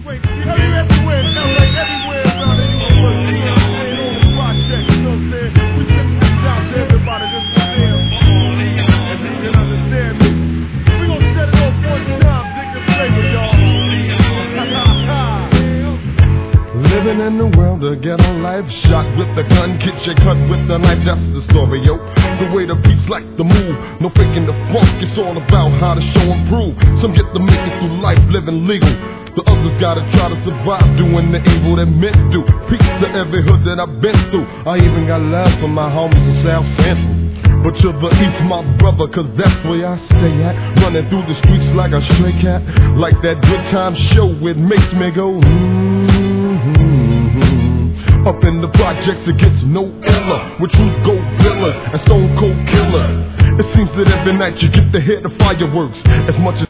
Wait, everywhere in LA, everywhere around the universe, you know what I'm saying, on the project, you know what I'm saying? We sending this out to everybody that's there, and you can understand me. We gonna set it off one time, dig the flavor, y'all. Living in the world of ghetto life, shot with the gun, get your cut with the knife, that's the story, yo. The way the beats like the move, no faking the funk, it's all about how to show and prove. Some get to make it through life living legal, the others gotta try to survive doing the evil that men do. Peace to every hood that I've been through, I even got love for my homies in South Central. But to the east, my brother, cause that's where I stay at. Running through the streets like a stray cat, like that good time show, it makes me go Up in the projects it gets no iller, with Truth Godzilla and Stone Cold Killer. It seems that every night you get to hear the fireworks as much as